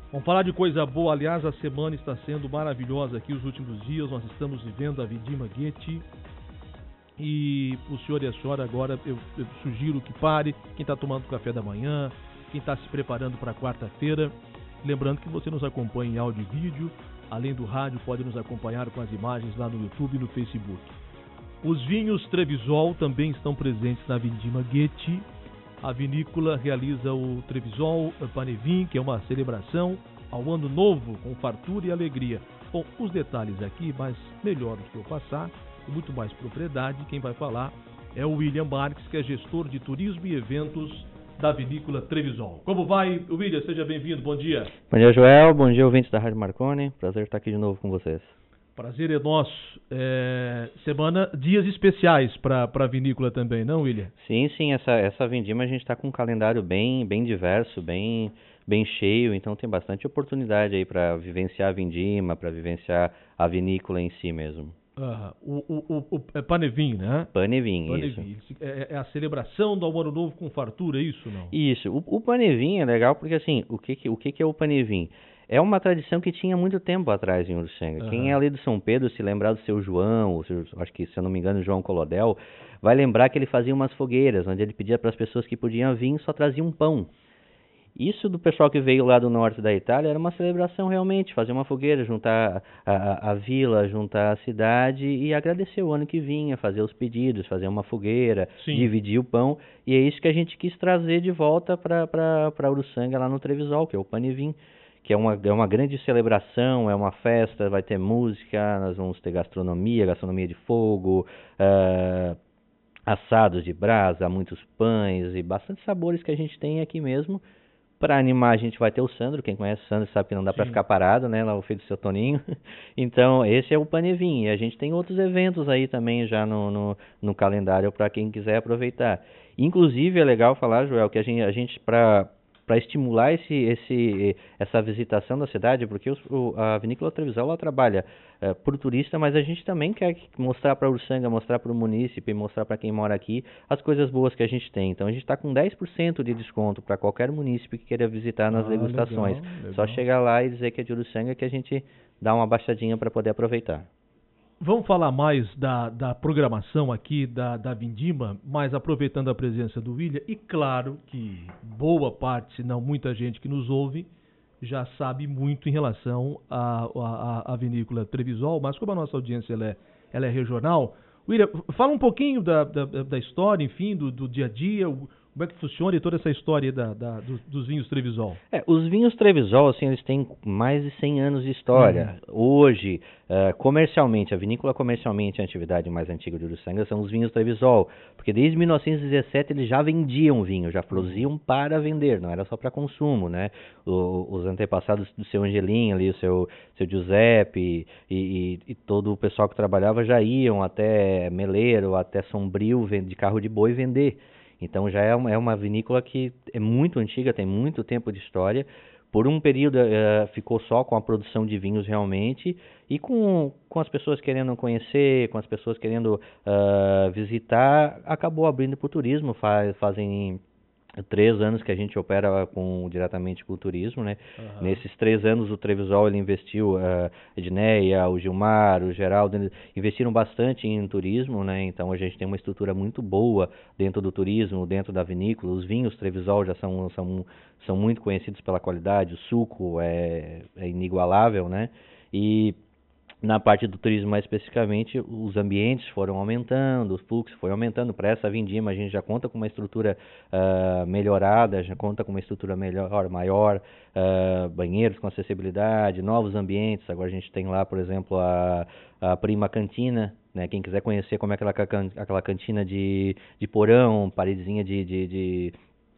Vamos falar de coisa boa. Aliás, a semana está sendo maravilhosa aqui, os últimos dias. Nós estamos vivendo a Vindima Goethe. E o senhor e a senhora agora, eu sugiro que pare. Quem está tomando café da manhã, quem está se preparando para quarta-feira. Lembrando que você nos acompanha em áudio e vídeo. Além do rádio, pode nos acompanhar com as imagens lá no YouTube e no Facebook. Os vinhos Trevisol também estão presentes na Vindima Goethe. A vinícola realiza o Trevisol Panevin, que é uma celebração ao ano novo, com fartura e alegria. Bom, os detalhes aqui, mas melhor do que eu passar, com muito mais propriedade, quem vai falar é o William Marques, que é gestor de turismo e eventos da vinícola Trevisol. Como vai, William? Seja bem-vindo, bom dia. Bom dia, Joel, bom dia, ouvintes da Rádio Marconi, prazer estar aqui de novo com vocês. Prazer é nosso. Dias especiais para a vinícola também, não, William? Sim, essa vindima a gente está com um calendário bem diverso, bem cheio, então tem bastante oportunidade aí para vivenciar a vindima, para vivenciar a vinícola em si mesmo. O Panevin, né? Panevin, isso. É a celebração do Ano Novo com fartura, é isso, não? Isso. O Panevin é legal porque, assim, o que é o Panevin? É uma tradição que tinha muito tempo atrás em Uruçanga. Quem é ali do São Pedro, se lembrar do seu João, acho que, se eu não me engano, João Colodel, vai lembrar que ele fazia umas fogueiras, onde ele pedia para as pessoas que podiam vir, só trazia um pão. Isso do pessoal que veio lá do norte da Itália era uma celebração realmente, fazer uma fogueira, juntar a vila, juntar a cidade e agradecer o ano que vinha, fazer os pedidos, fazer uma fogueira, Sim. Dividir o pão. E é isso que a gente quis trazer de volta para Uruçanga lá no Trevisol, que é o Panevin, que é uma grande celebração, é uma festa, vai ter música, nós vamos ter gastronomia de fogo, assados de brasa, muitos pães e bastante sabores que a gente tem aqui mesmo. Para animar, a gente vai ter o Sandro. Quem conhece o Sandro sabe que não dá para ficar parado, né? Lá o filho do seu Toninho. Então, esse é o Panevin. E a gente tem outros eventos aí também já no calendário para quem quiser aproveitar. Inclusive, é legal falar, Joel, que a gente para estimular essa visitação da cidade, porque a Vinícola Trevisol ela trabalha por turista, mas a gente também quer mostrar para Uruçanga, mostrar para o munícipe, mostrar para quem mora aqui as coisas boas que a gente tem. Então a gente está com 10% de desconto para qualquer munícipe que queira visitar nas degustações. Legal. Só chegar lá e dizer que é de Uruçanga que a gente dá uma baixadinha para poder aproveitar. Vamos falar mais da programação aqui da Vindima, mas aproveitando a presença do William, e claro que boa parte, se não muita gente que nos ouve, já sabe muito em relação à vinícola Trevisol, mas como a nossa audiência ela é regional, William, fala um pouquinho da história, enfim, do dia a dia, como é que funciona e toda essa história dos vinhos Trevisol? Os vinhos Trevisol, assim, eles têm mais de 100 anos de história. Hoje, comercialmente, a vinícola comercialmente, a atividade mais antiga de Uruçanga são os vinhos Trevisol, porque desde 1917 eles já vendiam vinho, já produziam para vender, não era só para consumo, né? Os antepassados do seu Angelim, ali, o seu Giuseppe e todo o pessoal que trabalhava já iam até Meleiro, até Sombrio, de carro de boi vender. Então já é uma vinícola que é muito antiga, tem muito tempo de história. Por um período ficou só com a produção de vinhos realmente e com as pessoas querendo conhecer, com as pessoas querendo visitar, acabou abrindo para o turismo. Fazem 3 anos que a gente opera diretamente com o turismo, né? Nesses 3 anos o Trevisol ele investiu, a Edneia, o Gilmar, o Geraldo, eles investiram bastante em turismo, né? Então a gente tem uma estrutura muito boa dentro do turismo, dentro da vinícola. Os vinhos Trevisol já são muito conhecidos pela qualidade, o suco é inigualável, né? E na parte do turismo, mais especificamente, os ambientes foram aumentando, o fluxo foi aumentando. Para essa vindima, a gente já conta com uma estrutura melhorada, já conta com uma estrutura maior, banheiros com acessibilidade, novos ambientes. Agora a gente tem lá, por exemplo, a Prima Cantina, né? Quem quiser conhecer como é aquela cantina de porão, paredezinha de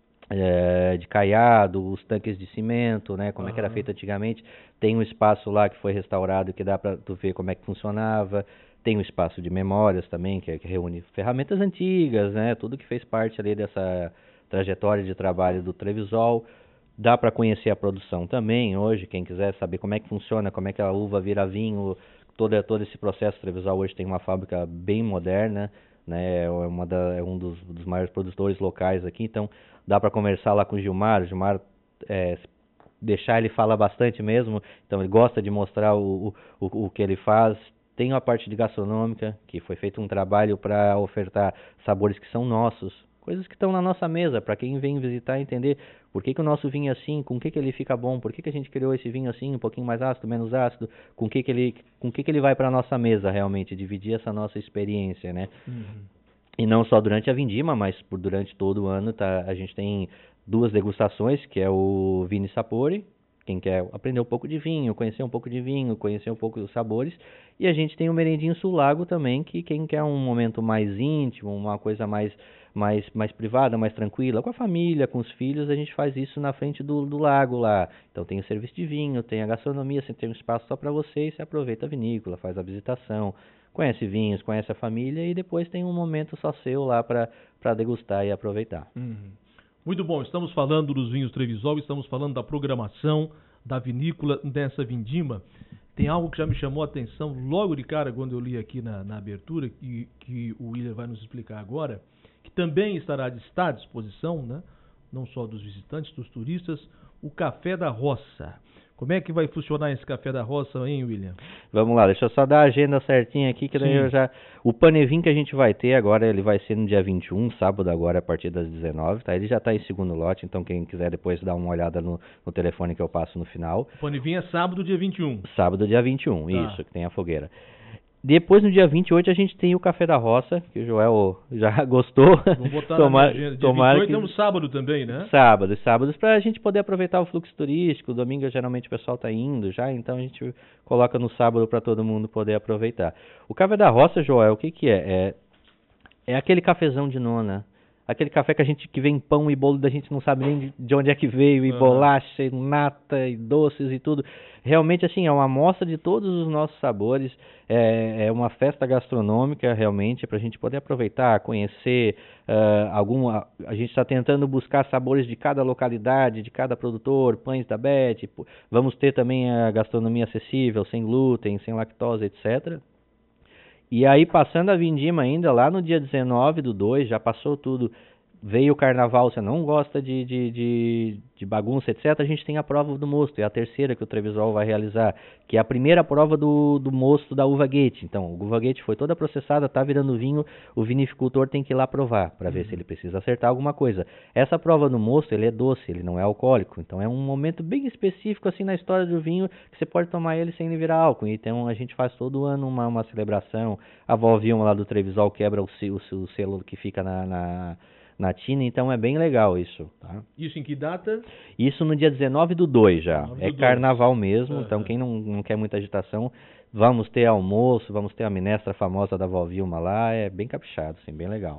caiado, os tanques de cimento, né, como é que era feito antigamente. Tem um espaço lá que foi restaurado que dá para tu ver como é que funcionava. Tem um espaço de memórias também, que reúne ferramentas antigas, né, tudo que fez parte ali dessa trajetória de trabalho do Trevisol. Dá para conhecer a produção também hoje, quem quiser saber como é que funciona, como é que a uva vira vinho, todo esse processo. O Trevisol hoje tem uma fábrica bem moderna, né, é um dos maiores produtores locais aqui, então dá para conversar lá com o Gilmar. deixar ele falar bastante mesmo, então ele gosta de mostrar o que ele faz. Tem a parte de gastronômica, que foi feito um trabalho para ofertar sabores que são nossos, coisas que estão na nossa mesa, para quem vem visitar entender por que o nosso vinho é assim, com que ele fica bom, por que a gente criou esse vinho assim, um pouquinho mais ácido, menos ácido, com que ele vai para a nossa mesa realmente, dividir essa nossa experiência, né? E não só durante a vindima, mas durante todo o ano, tá? A gente tem 2 degustações, que é o Vini Sapori, quem quer aprender um pouco de vinho, conhecer um pouco dos sabores, e a gente tem o Merendinho Sul Lago também, que quem quer um momento mais íntimo, uma coisa mais privada, mais tranquila, com a família, com os filhos, a gente faz isso na frente do lago lá. Então tem o serviço de vinho, tem a gastronomia, você tem um espaço só para você, e você aproveita a vinícola, faz a visitação, conhece vinhos, conhece a família, e depois tem um momento só seu lá para degustar e aproveitar. Muito bom, estamos falando dos vinhos Trevisol, estamos falando da programação da vinícola dessa vindima. Tem algo que já me chamou a atenção logo de cara quando eu li aqui na abertura, que o William vai nos explicar agora, que também está à disposição, né? Não só dos visitantes, dos turistas, o Café da Roça. Como é que vai funcionar esse Café da Roça, hein, William? Vamos lá, deixa eu só dar a agenda certinha aqui, que daí o Panevin que a gente vai ter agora, ele vai ser no dia 21, sábado agora, a partir das 19, tá? Ele já está em segundo lote, então quem quiser depois dar uma olhada no telefone que eu passo no final. O Panevin é sábado, dia 21. Sábado, dia 21, isso, que tem a fogueira. Depois, no dia 28, a gente tem o Café da Roça, que o Joel já gostou. Vamos botar na minha agenda. Dia 28 temos sábado também, né? Sábados, para a gente poder aproveitar o fluxo turístico. Domingo, geralmente, o pessoal está indo já, então a gente coloca no sábado para todo mundo poder aproveitar. O Café da Roça, Joel, o que é? É aquele cafezão de nona. Aquele café que vem pão e bolo, da gente não sabe nem de onde é que veio, e bolacha, e nata, e doces e tudo. Realmente, assim, é uma amostra de todos os nossos sabores, é uma festa gastronômica, realmente, para a gente poder aproveitar, conhecer a gente está tentando buscar sabores de cada localidade, de cada produtor, pães da Beth, vamos ter também a gastronomia acessível, sem glúten, sem lactose, etc., E aí, passando a vindima ainda, lá no dia 19/2, já passou tudo, veio o carnaval, você não gosta de bagunça, etc., a gente tem a prova do mosto, é a terceira que o Trevisol vai realizar, que é a primeira prova do mosto da uva Goethe. Então, a uva Goethe foi toda processada, está virando vinho, o vinificultor tem que ir lá provar, para ver se ele precisa acertar alguma coisa. Essa prova do mosto, ele é doce, ele não é alcoólico, então é um momento bem específico assim na história do vinho, que você pode tomar ele sem ele virar álcool. Então, a gente faz todo ano uma celebração, a Vó Vilma lá do Trevisol quebra o selo que fica na tina, então é bem legal isso, tá? Isso em que data? Isso no dia 19/2 já. É carnaval mesmo, então quem não quer muita agitação, vamos ter almoço, vamos ter a minestra famosa da Vó Vilma lá, é bem caprichado, assim, bem legal.